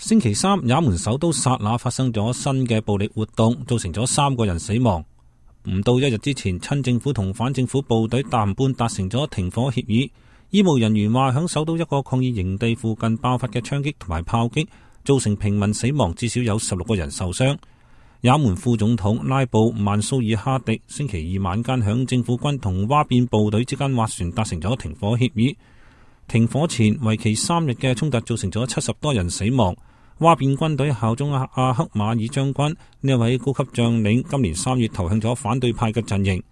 星期三，也門首都薩那發生咗新嘅暴力活動，造成咗3個人死亡。唔到一日之前，親政府同反政府部隊談判達成咗停火協議。醫務人員話，響首都一個抗議營地附近爆發嘅槍擊同埋炮擊，造成平民死亡，至少有16個人受傷。也門副總統拉布曼蘇爾哈迪星期二晚間響政府軍同嘩變部隊之間斡旋達成咗停火協議。停火前為期3日嘅衝突造成咗70多人死亡。嘩變軍隊效忠阿克馬爾將軍呢一位高級將領，今年3月投向咗反對派嘅陣營。